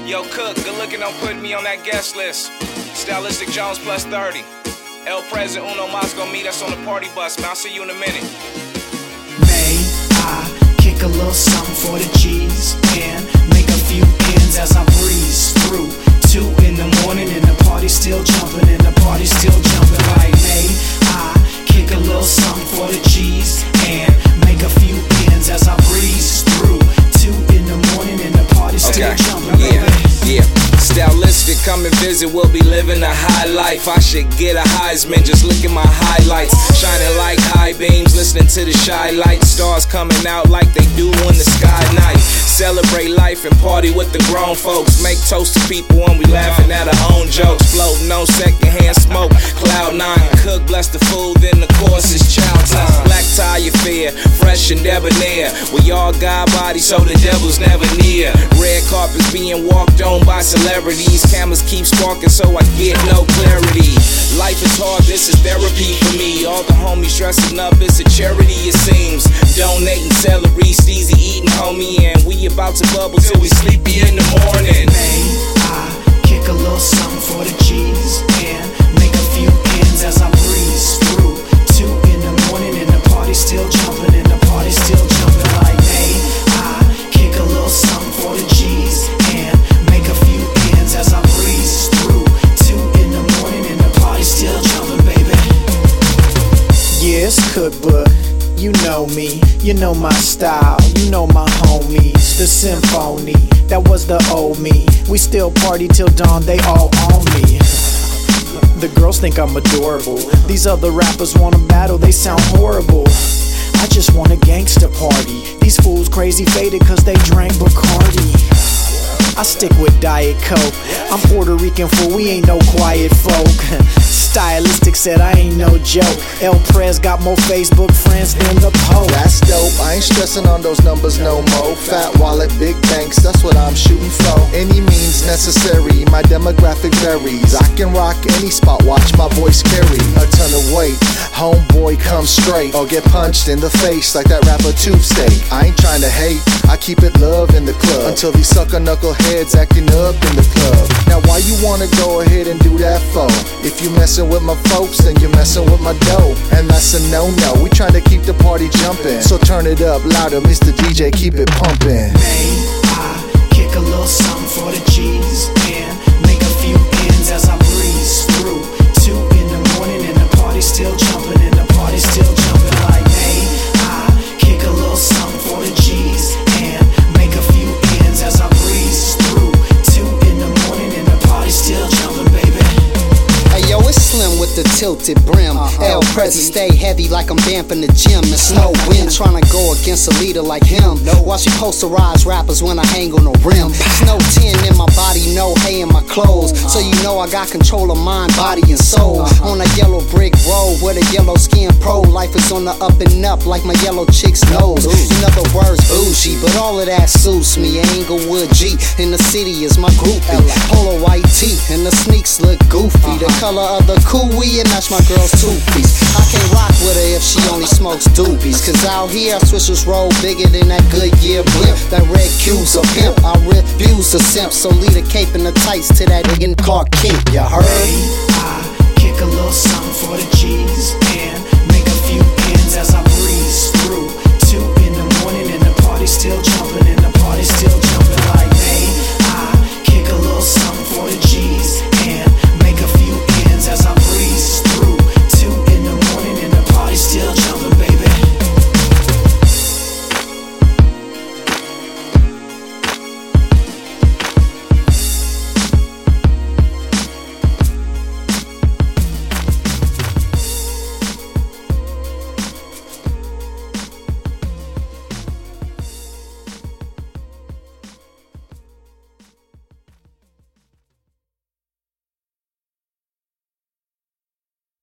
Yo, Cook, good looking on putting me on that guest list. Stylistic Jones plus 30. El President Uno Mas gon' meet us on the party bus, man. I'll see you in a minute. May I kick a little something for the G's and make a few ends as I breeze through 2 in the morning and the party's still jumping and the party's still jumping. Like, may I kick a little something for the G's and make a few ends as I breeze through 2 in the morning and the party's still jumping. Yeah. Stylistic, come and visit, we'll be living a high life. I should get a Heisman, just look at my highlights. Shining like high beams, listening to the shy lights. Stars coming out like they do when the sky night. Celebrate life and party with the grown folks. Make toast to people when we laughing at our own jokes. Floating on secondhand smoke, cloud 9. Cook, bless the food, then the course is child time. Black tie affair, fresh and debonair. We all got bodies, so the devil's never near. Red carpets being walked on by celebrities. Cameras keep sparking, so I get no clarity. Life is hard, this is therapy for me. All the homies dressing up, it's a charity it seems. Donating celery, steezy eating homie, and we about to bubble till we sleepy in the morning. May I kick a little something for the G's and make a few ends as I breeze through 2 in the morning and the party's still jumping and the party's still jumping. Like, may I kick a little something for the G's and make a few ends as I breeze through 2 in the morning and the party's still jumping, baby. Yeah, it's Cook, but you know me, you know my style, you know my homies, the symphony, that was the old me. We still party till dawn, they all on me. The girls think I'm adorable. These other rappers wanna battle, they sound horrible. I just want a gangster party. These fools crazy faded cause they drank Bacardi. I stick with Diet Coke. I'm Puerto Rican fool, we ain't no quiet folk. Stylistic said I ain't no joke. El Prez got more Facebook friends than the Pope. That's dope, I ain't stressing on those numbers no more. Fat wallet, big banks, that's what I'm shooting for. Any means necessary, my demographic varies. I can rock any spot, watch my voice carry a ton of weight. Homeboy come straight, or get punched in the face like that rapper Tube Steak. I ain't trying to hate, I keep it love in the club until these sucker knuckleheads acting up in the club. Now why you wanna go ahead and do that for? If you messing with my folks, then you're messing with my dough, and that's a no-no. We trying to keep the party jumping, so turn it up louder, Mr. DJ, keep it pumping. May I kick a little something for the G's and make a few ends as I breeze through 2 in the morning and the party's still jumping and the party's still jumping. Like, may I kick a little something for the G's and make a few ends as I breeze through 2 in the morning and the party's still jumping, baby. Hey yo, it's Slim with the tilted brim. El Prezi stay heavy like I'm damping the gym. It's no wind trying to go against a leader like him. Watch me posterize rappers when I hang on the rim. It's no tin in my body, no hay in my clothes. So you know I got control of mind, body, and soul. On a yellow brick road with a yellow skin pro. Life is on the up and up like my yellow chick's nose. In other words, bougie, but all of that suits me. Englewood G in the city is my groupie. Polo white tee and the sneaks look goofy. The color of the Cooey and that's my girl's two-piece. I can't rock with her if she only smokes doobies. Cause out here switchers roll bigger than that Goodyear blimp. That red Q's a pimp, I refuse to simp. So lead a cape and the tights to that nigga Clark Kent, you heard? May I kick a little something for the G's and make a few ends as I breeze through 2 in the morning and the party's still jumping.